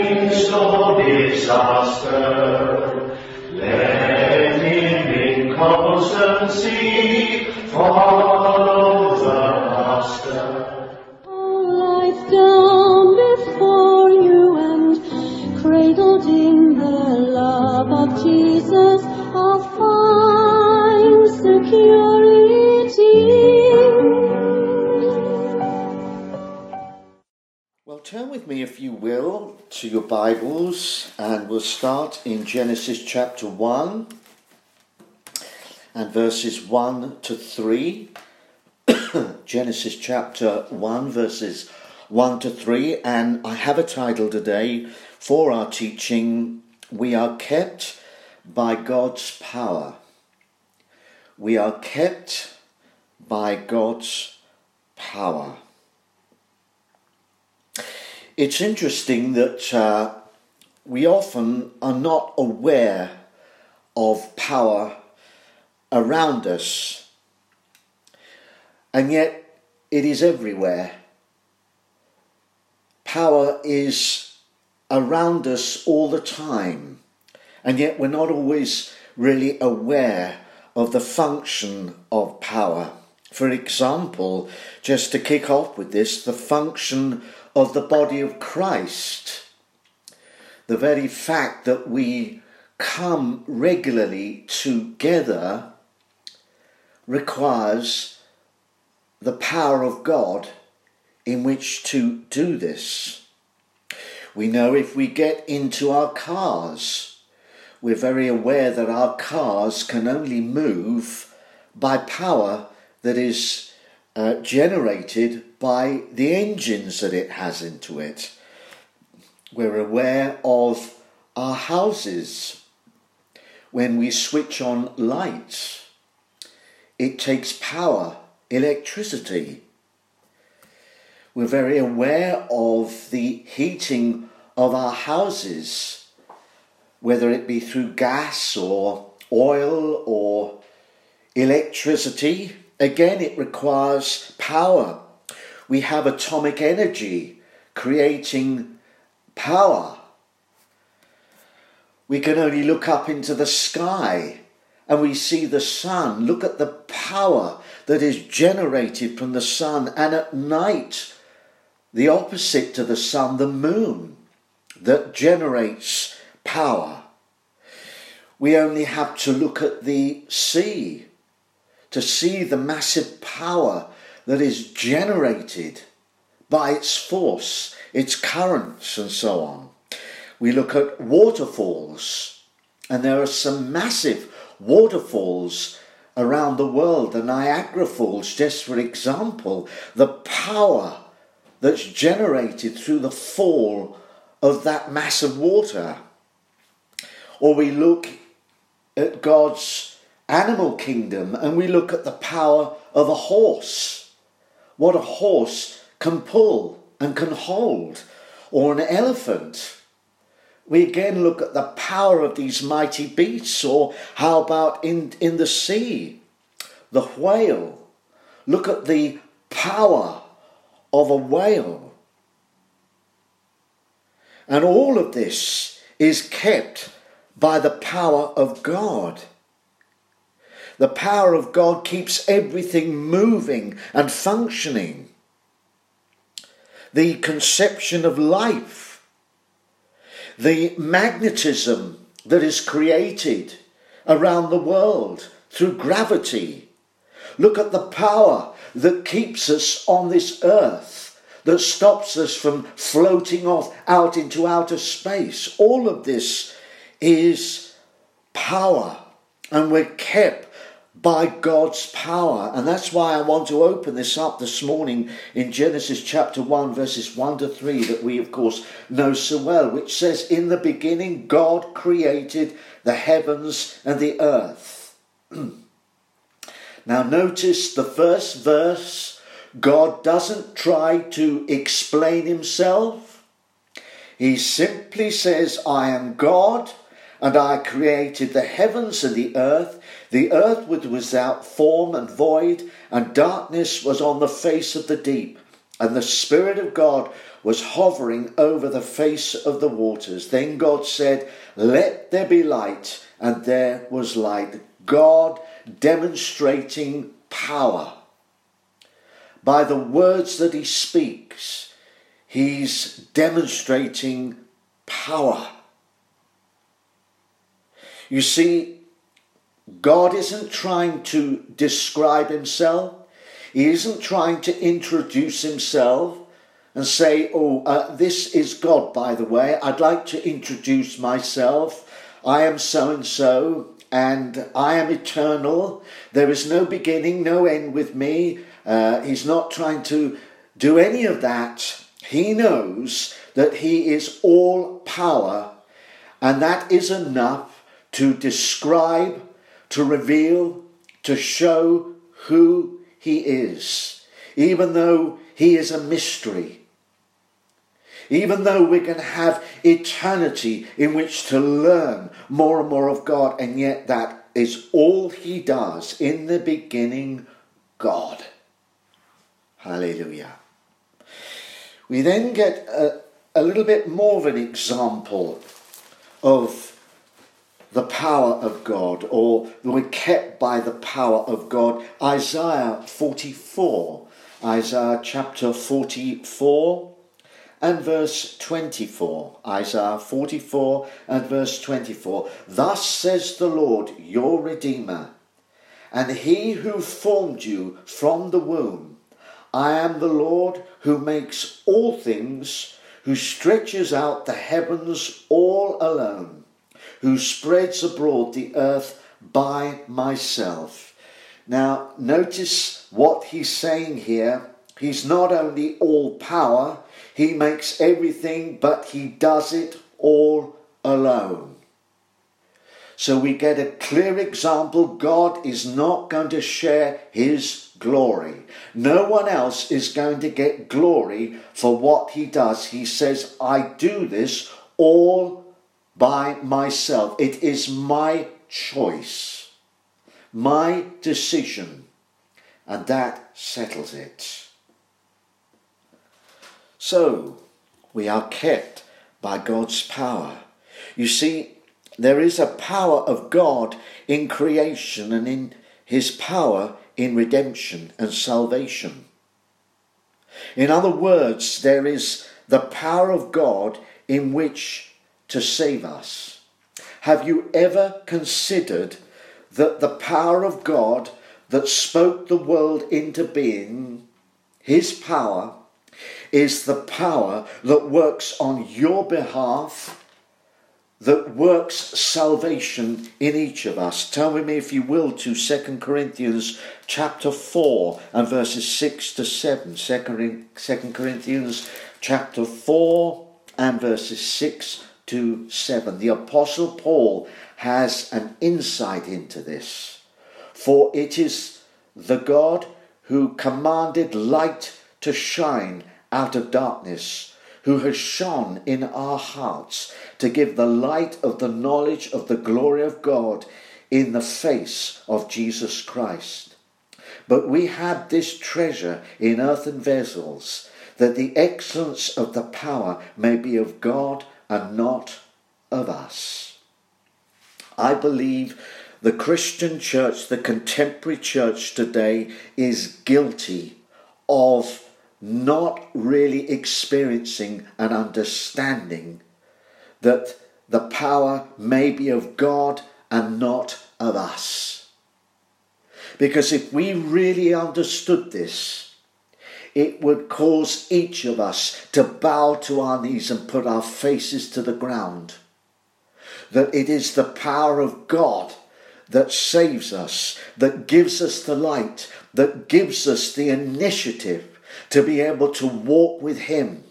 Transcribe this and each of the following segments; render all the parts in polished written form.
midst of disaster, let him in constancy follow the Master. All life down before you and cradled in the love of Jesus, I'll find security. Well, turn with me, if you will, to your Bibles, and we'll start in Genesis chapter 1 and verses 1 to 3. Genesis chapter 1, verses 1 to 3, and I have a title today for our teaching: We are kept by God's power. We are kept by God's power. It's interesting that we often are not aware of power around us, and yet it is everywhere. Power is around us all the time, and yet we're not always really aware of the function of power. For example, just to kick off with this, the function of the body of Christ. The very fact that we come regularly together requires the power of God in which to do this. We know if we get into our cars, we're very aware that our cars can only move by power that is generated by the engines that it has into it. We're aware of our houses. When we switch on lights, it takes power, electricity. We're very aware of the heating of our houses, whether it be through gas or oil or electricity. Again, it requires power. We have atomic energy creating power. We can only look up into the sky and we see the sun. Look at the power that is generated from the sun. And at night, the opposite to the sun, the moon, that generates power. We only have to look at the sea to see the massive power that is generated by its force, its currents, and so on. We look at waterfalls, and there are some massive waterfalls around the world. The Niagara Falls, just for example, the power that's generated through the fall of that mass of water. Or we look at God's animal kingdom and we look at the power of a horse, what a horse can pull and can hold, or an elephant. We again look at the power of these mighty beasts. Or how about in the sea, the whale? Look at the power of a whale. And all of this is kept by the power of God. The power of God keeps everything moving and functioning. The conception of life, the magnetism that is created around the world through gravity. Look at the power that keeps us on this earth, that stops us from floating off out into outer space. All of this is power, and we're kept by God's power. And that's why I want to open this up this morning in Genesis chapter 1, verses 1 to 3, that we of course know so well, which says, "In the beginning God created the heavens and the earth." Now notice the first verse. God doesn't try to explain himself. He simply says, "I am God, and I created the heavens and the earth. The earth was without form and void, and darkness was on the face of the deep. and the Spirit of God was hovering over the face of the waters. Then God said, "Let there be light," and there was light. God demonstrating power. By the words that he speaks, he's demonstrating power. You see, God isn't trying to describe himself. He isn't trying to introduce himself and say, this is God, by the way. I'd like to introduce myself. I am so-and-so, and I am eternal. There is no beginning, no end with me. He's not trying to do any of that. He knows that he is all power, and that is enough to describe, to reveal, to show who he is, even though he is a mystery. Even though we're going to have eternity in which to learn more and more of God, and yet that is all he does. In the beginning, God. Hallelujah. We then get a little bit more of an example of the power of God, or we're kept by the power of God. Isaiah 44, Isaiah chapter 44 and verse 24. Isaiah 44 and verse 24. Thus says the Lord, your Redeemer, and he who formed you from the womb. I am the Lord who makes all things, who stretches out the heavens all alone, who spreads abroad the earth by myself. Now, notice what he's saying here. He's not only all power, he makes everything, but he does it all alone. So we get a clear example. God is not going to share his glory. No one else is going to get glory for what he does. He says, I do this all by myself. It is my choice, my decision, and that settles it. So, we are kept by God's power. You see, there is a power of God in creation and in his power in redemption and salvation. In other words, there is the power of God in which to save us. Have you ever considered that the power of God that spoke the world into being, his power, is the power that works on your behalf, that works salvation in each of us? Turn with me, if you will, to 2 Corinthians chapter 4 and verses 6 to 7. 2 Corinthians chapter 4 and verses 6 to 7. The Apostle Paul has an insight into this. For it is the God who commanded light to shine out of darkness, who has shone in our hearts to give the light of the knowledge of the glory of God in the face of Jesus Christ. But we have this treasure in earthen vessels, that the excellence of the power may be of God and not of us. I believe the Christian church, the contemporary church today, is guilty of not really experiencing and understanding that the power may be of God and not of us. Because if we really understood this, it would cause each of us to bow to our knees and put our faces to the ground. That it is the power of God that saves us, that gives us the light, that gives us the initiative to be able to walk with him.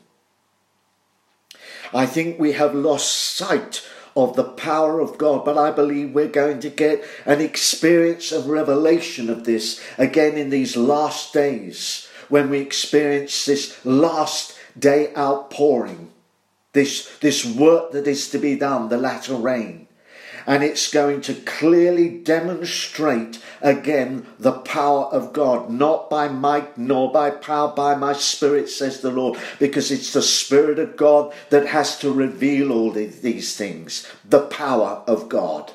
I think we have lost sight of the power of God, but I believe we're going to get an experience of revelation of this again in these last days, when we experience this last day outpouring, this work that is to be done, the latter rain. And it's going to clearly demonstrate again the power of God, not by might nor by power, by my Spirit, says the Lord, because it's the Spirit of God that has to reveal all these things, the power of God.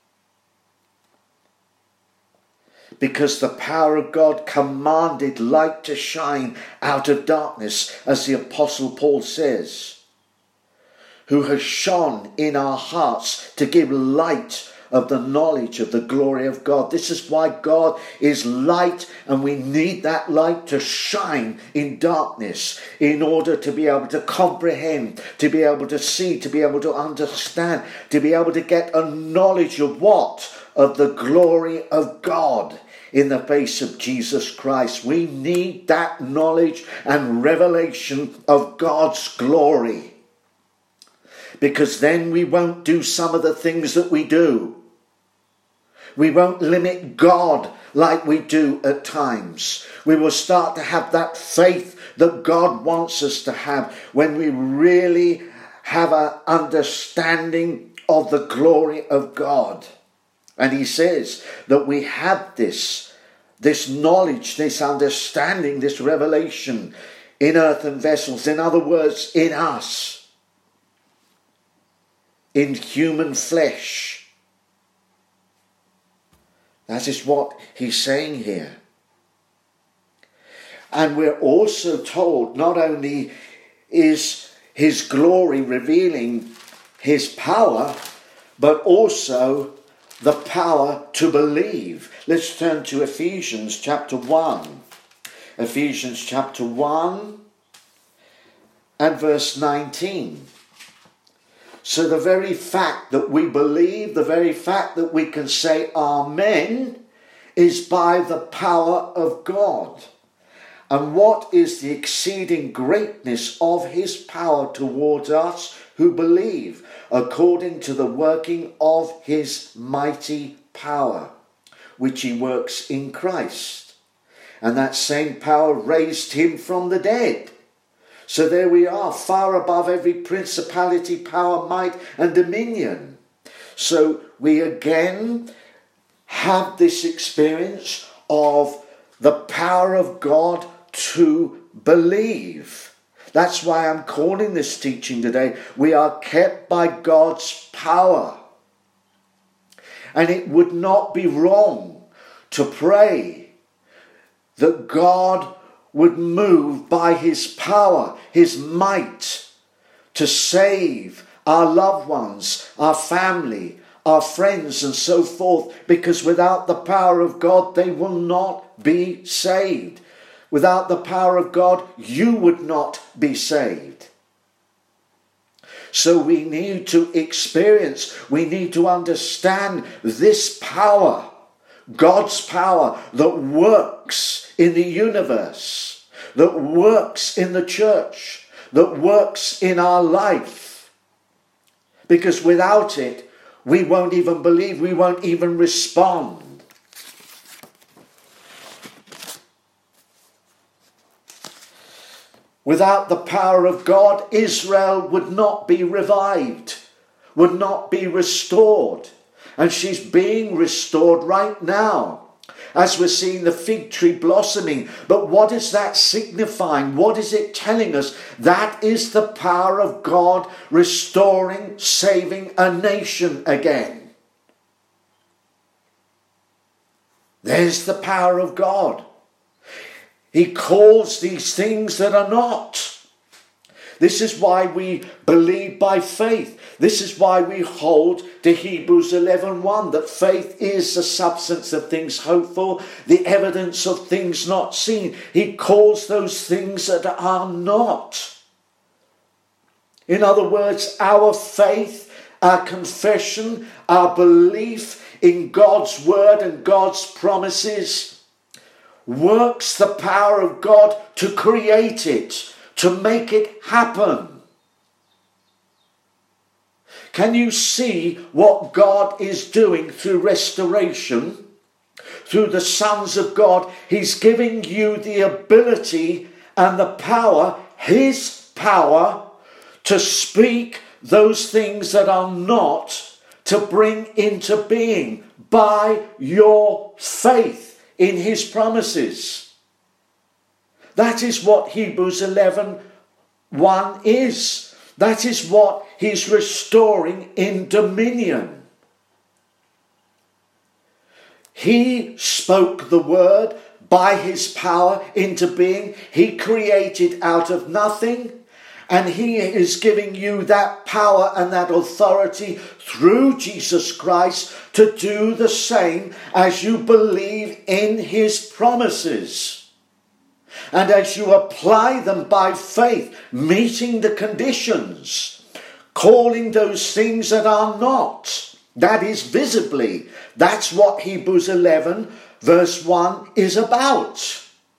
Because the power of God commanded light to shine out of darkness, as the Apostle Paul says, who has shone in our hearts to give light of the knowledge of the glory of God. This is why God is light, and we need that light to shine in darkness in order to be able to comprehend, to be able to see, to be able to understand, to be able to get a knowledge of what? Of the glory of God in the face of Jesus Christ. We need that knowledge and revelation of God's glory, because then we won't do some of the things that we do. We won't limit God like we do at times. We will start to have that faith that God wants us to have when we really have an understanding of the glory of God. And he says that we have this knowledge, this understanding, this revelation in earthen vessels. In other words, in us, in human flesh. That is what he's saying here. And we're also told not only is his glory revealing his power, but also the power to believe. Let's turn to Ephesians chapter 1. Ephesians chapter 1 and verse 19. So the very fact that we believe, the very fact that we can say Amen, is by the power of God. And what is the exceeding greatness of his power towards us who believe, according to the working of his mighty power, which he works in Christ. And that same power raised him from the dead. So there we are, far above every principality, power, might, and dominion. So we again have this experience of the power of God to believe. That's why I'm calling this teaching today, we are kept by God's power. And it would not be wrong to pray that God would move by his power, his might, to save our loved ones, our family, our friends, and so forth, because without the power of God, they will not be saved. Without the power of God, you would not be saved. So we need to experience, we need to understand this power, God's power that works in the universe, that works in the church, that works in our life. Because without it, we won't even believe, we won't even respond. Without the power of God, Israel would not be revived, would not be restored. And she's being restored right now, as we're seeing the fig tree blossoming. But what is that signifying? What is it telling us? That is the power of God restoring, saving a nation again. There's the power of God. He calls these things that are not. This is why we believe by faith. This is why we hold to Hebrews 11:1, that faith is the substance of things hoped for, the evidence of things not seen. He calls those things that are not. In other words, our faith, our confession, our belief in God's word and God's promises works the power of God to create it, to make it happen. Can you see what God is doing through restoration? Through the sons of God, he's giving you the ability and the power, his power, to speak those things that are not, to bring into being by your faith in his promises. That is what Hebrews 11:1 is. That is what he's restoring in dominion. He spoke the word by his power into being. He created out of nothing. And he is giving you that power and that authority through Jesus Christ to do the same as you believe in his promises. And as you apply them by faith, meeting the conditions, calling those things that are not, that is visibly. That's what Hebrews 11 verse 1 is about.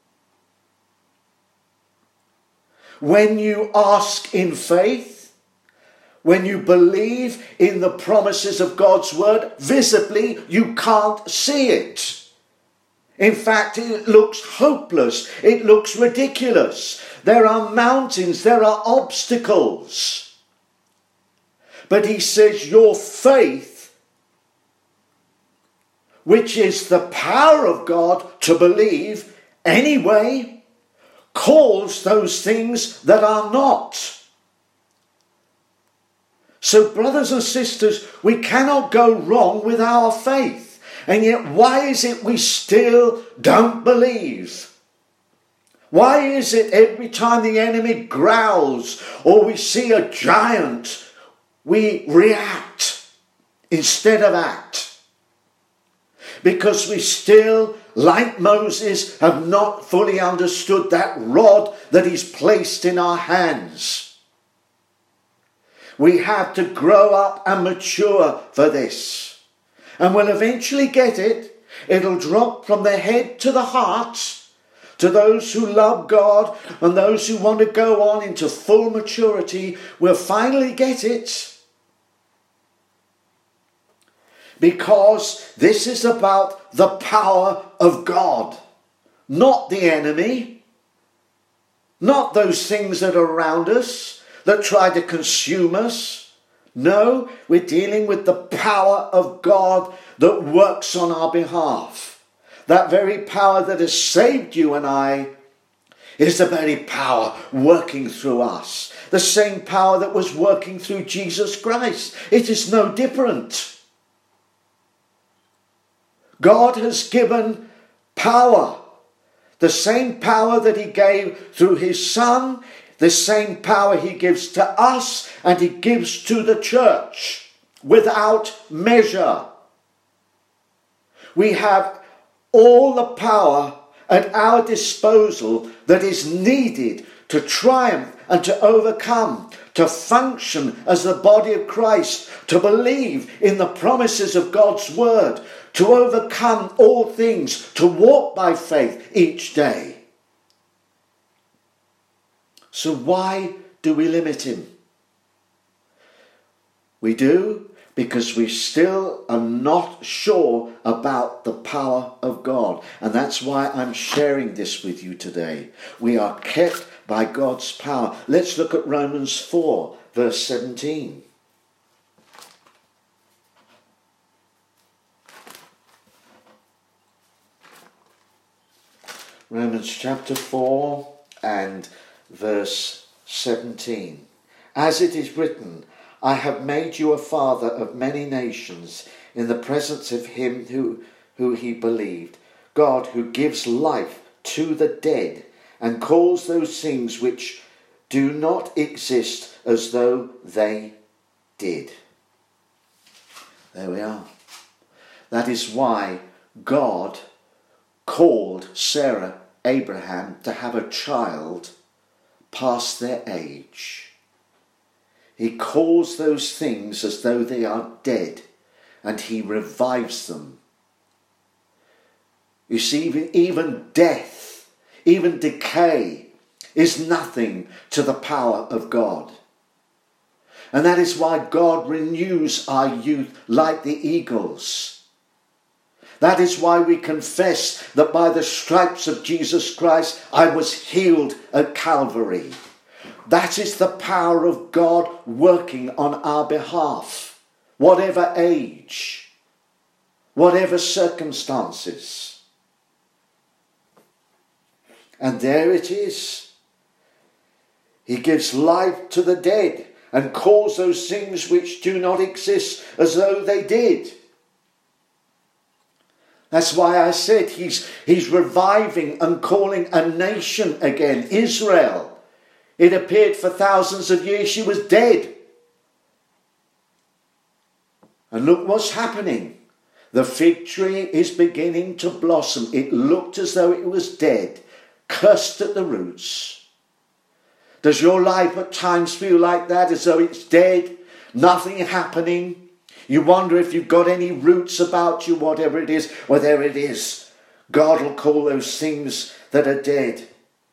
When you ask in faith, when you believe in the promises of God's word, visibly you can't see it. In fact, it looks hopeless. It looks ridiculous. There are mountains, there are obstacles. But he says your faith, which is the power of God to believe anyway, calls those things that are not. So brothers and sisters, we cannot go wrong with our faith. And yet why is it we still don't believe? Why is it every time the enemy growls or we see a giant, we react instead of act? Because we still, like Moses, have not fully understood that rod that is placed in our hands. We have to grow up and mature for this. And we'll eventually get it. It'll drop from the head to the heart, to those who love God and those who want to go on into full maturity. We'll finally get it. Because this is about the power of God, not the enemy, not those things that are around us that try to consume us. No, we're dealing with the power of God that works on our behalf. That very power that has saved you and I is the very power working through us. The same power that was working through Jesus Christ. It is no different. God has given power, the same power that he gave through his Son, the same power he gives to us and he gives to the church without measure. We have all the power at our disposal that is needed to triumph and to overcome, to function as the body of Christ, to believe in the promises of God's word, to overcome all things, to walk by faith each day. So why do we limit him? We do because we still are not sure about the power of God. And that's why I'm sharing this with you today. We are kept by God's power. Let's look at Romans 4, verse 17. Romans chapter 4 and verse 17. As it is written, I have made you a father of many nations in the presence of him who he believed, God who gives life to the dead and calls those things which do not exist as though they did. There we are. That is why God called Sarah, Abraham, to have a child past their age. He calls those things as though they are dead, and he revives them. You see, even death, even decay, is nothing to the power of God. And that is why God renews our youth like the eagles. That is why we confess that by the stripes of Jesus Christ I was healed at Calvary. That is the power of God working on our behalf. whatever age, whatever circumstances. And there it is. He gives life to the dead and calls those things which do not exist as though they did. That's why I said he's reviving and calling a nation again, Israel. It appeared for thousands of years she was dead. And look what's happening. The fig tree is beginning to blossom. It looked as though it was dead, cursed at the roots. Does your life at times feel like that, as though it's dead, nothing happening? You wonder if you've got any roots about you, whatever it is. Well, there it is. God will call those things that are dead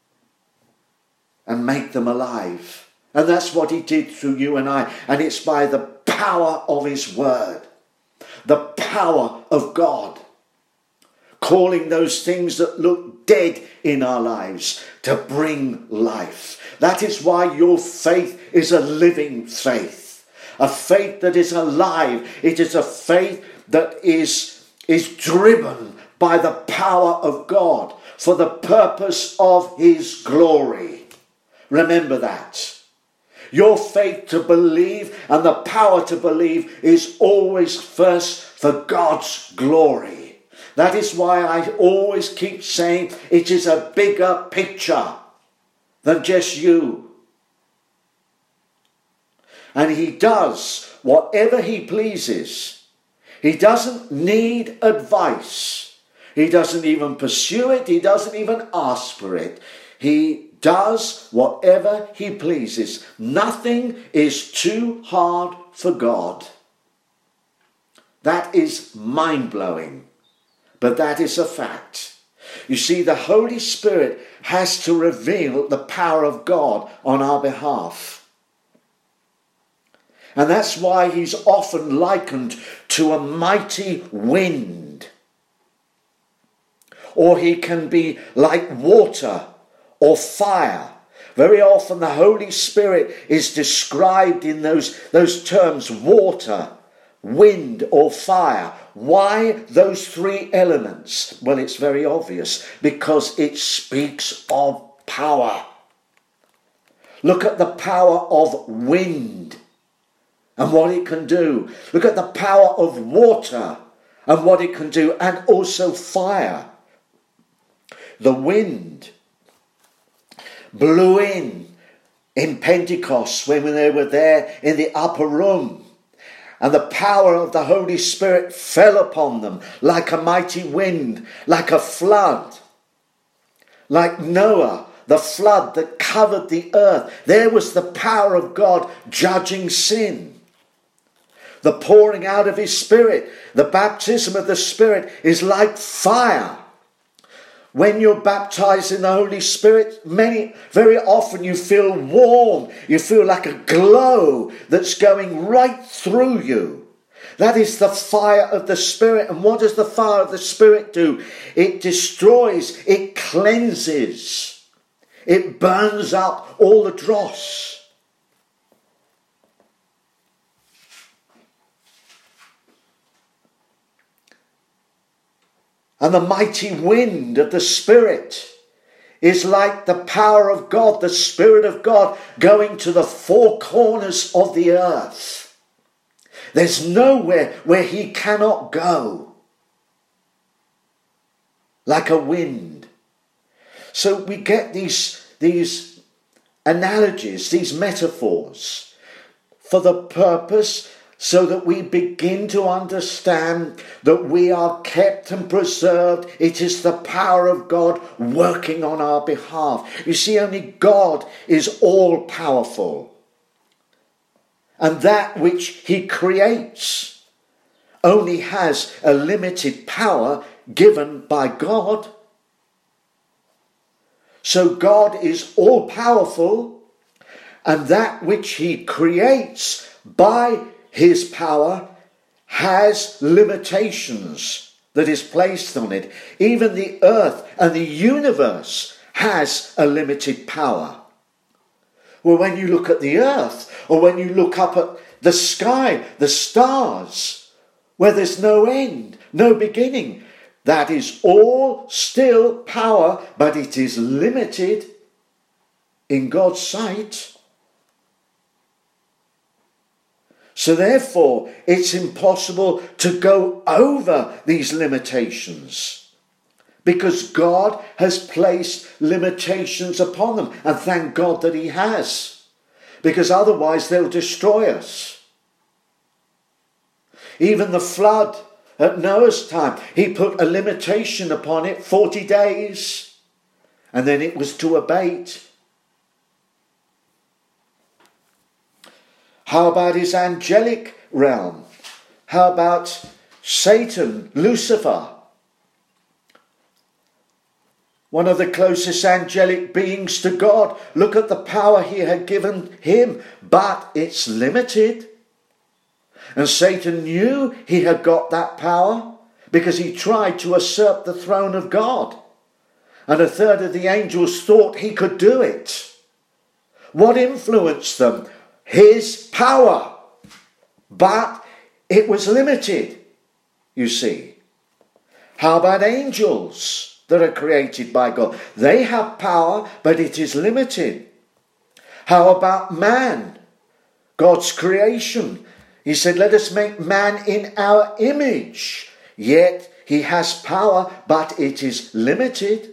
and make them alive. And that's what he did through you and I. And it's by the power of his word, the power of God, calling those things that look dead in our lives to bring life. That is why your faith is a living faith. A faith that is alive. It is a faith that is driven by the power of God for the purpose of his glory. Remember that. Your faith to believe and the power to believe is always first for God's glory. That is why I always keep saying it is a bigger picture than just you. And he does whatever he pleases. He doesn't need advice. He doesn't even pursue it. He doesn't even ask for it. He does whatever he pleases. Nothing is too hard for God. That is mind-blowing, but that is a fact. You see, the Holy Spirit has to reveal the power of God on our behalf. And that's why he's often likened to a mighty wind. Or he can be like water or fire. Very often the Holy Spirit is described in those terms, water, wind or fire. Why those three elements? Well, it's very obvious, because it speaks of power. Look at the power of wind and what it can do. Look at the power of water and what it can do, and also fire. The wind blew in Pentecost when they were there in the upper room, and the power of the Holy Spirit fell upon them like a mighty wind, like a flood, like Noah, the flood that covered the earth. There was the power of God judging sin. The pouring out of his Spirit, the baptism of the Spirit, is like fire. When you're baptized in the Holy Spirit, very often you feel warm. You feel like a glow that's going right through you. That is the fire of the Spirit. And what does the fire of the Spirit do? It destroys, it cleanses, it burns up all the dross. And the mighty wind of the Spirit is like the power of God, the Spirit of God going to the four corners of the earth. There's nowhere where he cannot go. Like a wind. So we get these analogies, these metaphors, for the purpose so that we begin to understand that we are kept and preserved. It is the power of God working on our behalf. You see, only God is all powerful. And that which he creates only has a limited power given by God. So God is all powerful, and that which he creates by his power has limitations that is placed on it. Even the earth and the universe has a limited power. Well, when you look at the earth, or when you look up at the sky, the stars, where there's no end, no beginning. That is all still power, but it is limited in God's sight. So therefore, it's impossible to go over these limitations, because God has placed limitations upon them. And thank God that he has, because otherwise they'll destroy us. Even the flood at Noah's time, he put a limitation upon it, 40 days, and then it was to abate. How about his angelic realm? How about Satan, Lucifer? One of the closest angelic beings to God. Look at the power he had given him, but it's limited. And Satan knew he had got that power because he tried to usurp the throne of God. And a third of the angels thought he could do it. What influenced them? His power. But it was limited, you see. How about angels that are created by God? They have power, but it is limited. How about man? God's creation. He said, let us make man in our image. Yet he has power, but it is limited.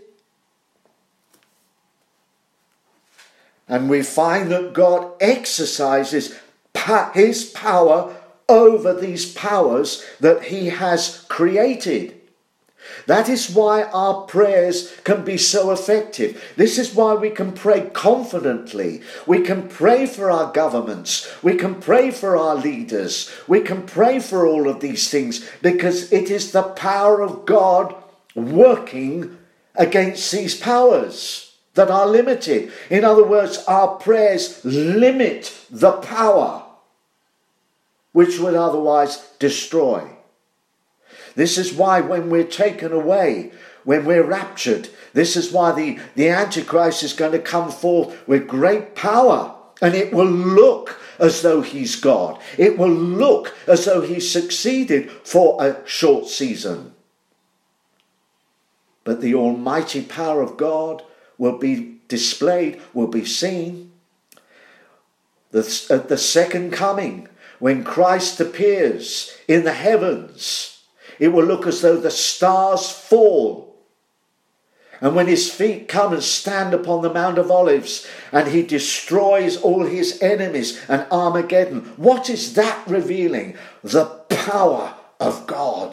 And we find that God exercises his power over these powers that he has created. That is why our prayers can be so effective. This is why we can pray confidently. We can pray for our governments. We can pray for our leaders. We can pray for all of these things, because it is the power of God working against these powers that are limited. In other words, our prayers limit the power which would otherwise destroy. This is why when we're taken away, when we're raptured, this is why the Antichrist is going to come forth with great power, and it will look as though he's God. It will look as though he's succeeded for a short season. But the almighty power of God will be displayed, will be seen. At the second coming, when Christ appears in the heavens, it will look as though the stars fall. And when his feet come and stand upon the Mount of Olives, and he destroys all his enemies and Armageddon, what is that revealing? The power of God.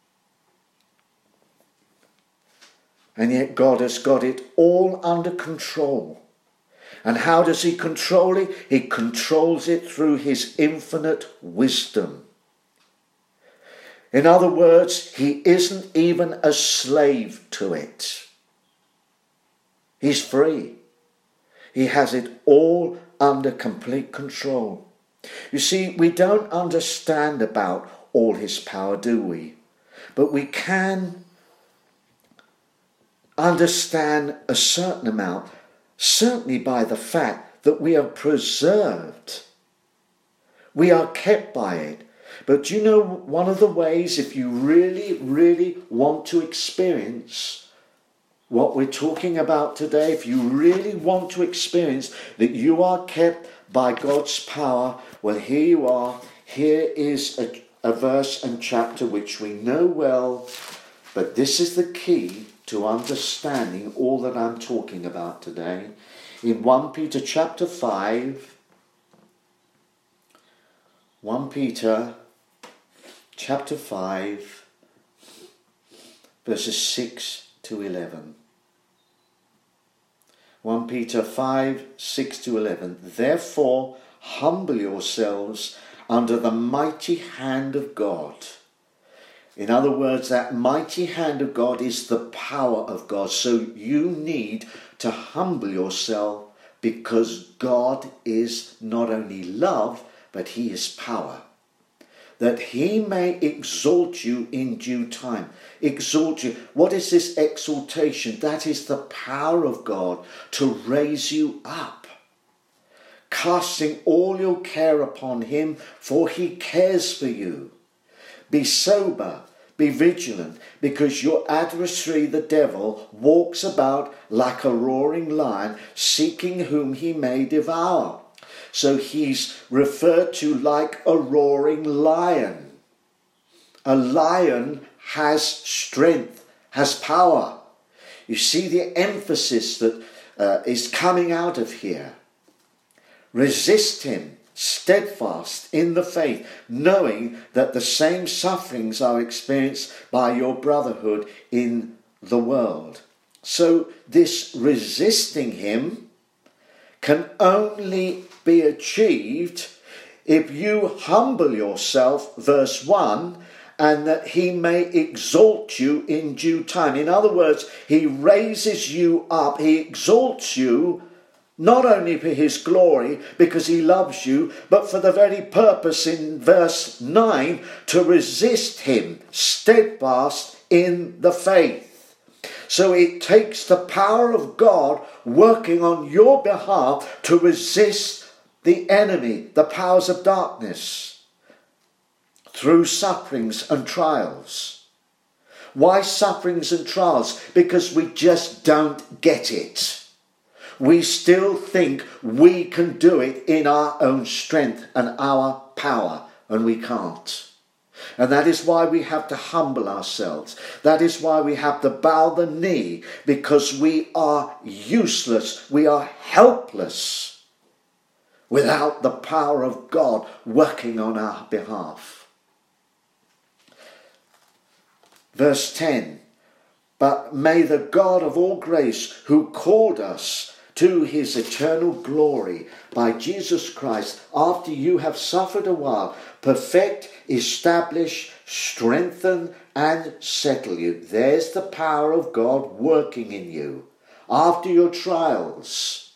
And yet God has got it all under control. And how does he control it? He controls it through his infinite wisdom. In other words, he isn't even a slave to it. He's free. He has it all under complete control. You see, we don't understand about all his power, do we? But we can understand a certain amount, certainly by the fact that we are preserved. We are kept by it. But you know, one of the ways, if you really, really want to experience what we're talking about today, if you really want to experience that you are kept by God's power, well, here you are. Here is a verse and chapter which we know well, but this is the key to understanding all that I'm talking about today. In 1 Peter chapter 5, 1 Peter chapter 5, verses 6 to 11. 1 Peter 5, 6 to 11. Therefore, humble yourselves under the mighty hand of God. In other words, that mighty hand of God is the power of God. So you need to humble yourself, because God is not only love, but he is power. That he may exalt you in due time. Exalt you. What is this exaltation? That is the power of God to raise you up. casting all your care upon him, for he cares for you. Be sober, be vigilant, because your adversary, the devil, walks about like a roaring lion, seeking whom he may devour. So he's referred to like a roaring lion. A lion has strength, has power. You see the emphasis that is coming out of here. Resist him, steadfast in the faith, knowing that the same sufferings are experienced by your brotherhood in the world. So this resisting him can only be achieved if you humble yourself, verse 1, and that he may exalt you in due time. In other words, he raises you up, he exalts you, not only for his glory, because he loves you, but for the very purpose in verse 9, to resist him, steadfast in the faith. So it takes the power of God working on your behalf to resist the enemy, the powers of darkness, through sufferings and trials. Why sufferings and trials? Because we just don't get it. We still think we can do it in our own strength and our power, and we can't. And that is why we have to humble ourselves. That is why we have to bow the knee, because we are useless, we are helpless without the power of God working on our behalf. Verse 10, but may the God of all grace, who called us to his eternal glory by Jesus Christ, after you have suffered a while, perfect, establish, strengthen, and settle you. There's the power of God working in you. After your trials,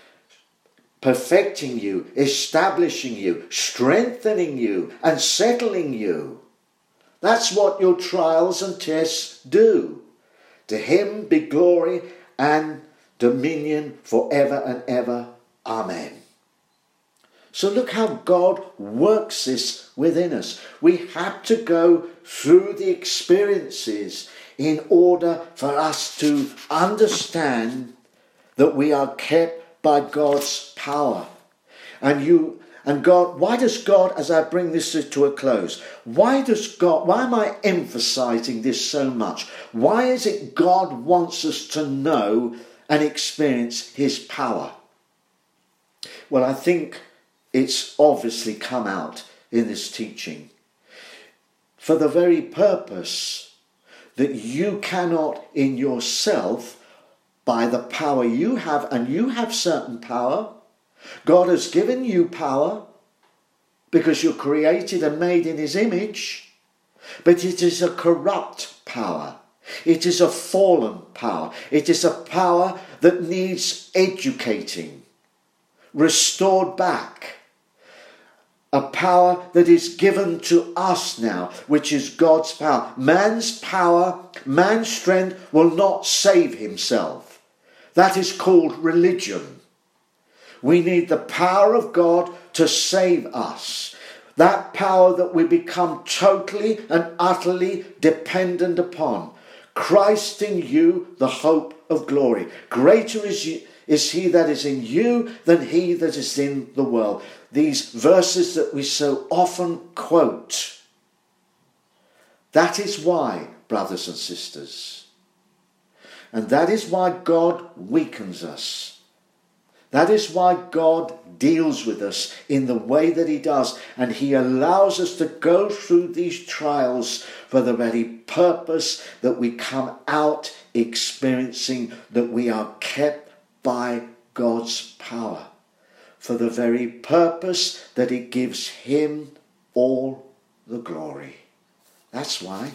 perfecting you, establishing you, strengthening you, and settling you. That's what your trials and tests do. To him be glory and dominion forever and ever. Amen. So look how God works this within us. We have to go through the experiences in order for us to understand that we are kept by God's power. And God, why does God, as I bring this to a close, why am I emphasizing this so much? Why is it God wants us to know and experience his power? Well, I think it's obviously come out in this teaching. For the very purpose that you cannot in yourself, by the power you have, and you have certain power, God has given you power because you're created and made in his image, but it is a corrupt power. It is a fallen power. It is a power that needs educating, restored back. A power that is given to us now, which is God's power. Man's power, man's strength will not save himself. That is called religion. We need the power of God to save us. That power that we become totally and utterly dependent upon. Christ in you, the hope of glory. Greater is he that is in you than he that is in the world. These verses that we so often quote. That is why, brothers and sisters, and that is why God weakens us. That is why God deals with us in the way that he does, and he allows us to go through these trials for the very purpose that we come out experiencing that we are kept by God's power, for the very purpose that it gives him all the glory. That's why.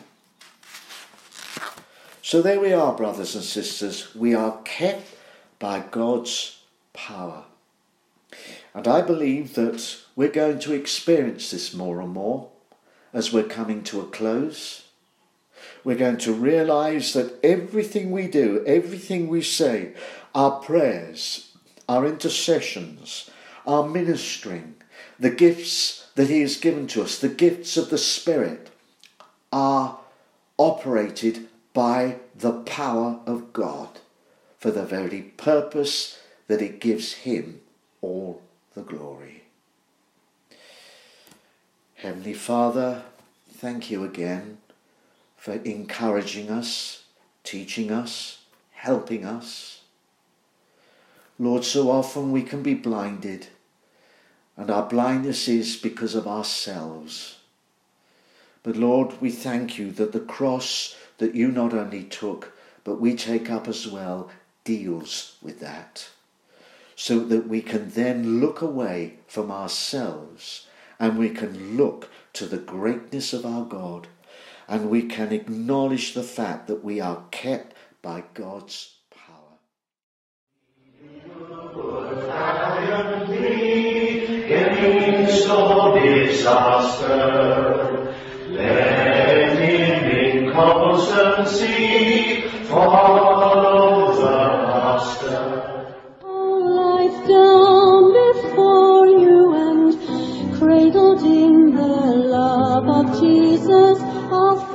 So there we are, brothers and sisters. We are kept by God's power. And I believe that we're going to experience this more and more as we're coming to a close. We're going to realize that everything we do, everything we say, our prayers, our intercessions, our ministering, the gifts that he has given to us, the gifts of the Spirit, are operated by the power of God for the very purpose that it gives him all the glory. Heavenly Father, thank you again for encouraging us, teaching us, helping us. Lord, so often we can be blinded, and our blindness is because of ourselves. But Lord, we thank you that the cross that you not only took, but we take up as well, deals with that, so that we can then look away from ourselves and we can look to the greatness of our God, and we can acknowledge the fact that we are kept by God's power. Against all disaster, let him in constancy follow the Master. All life down before you and cradled in the love of Jesus our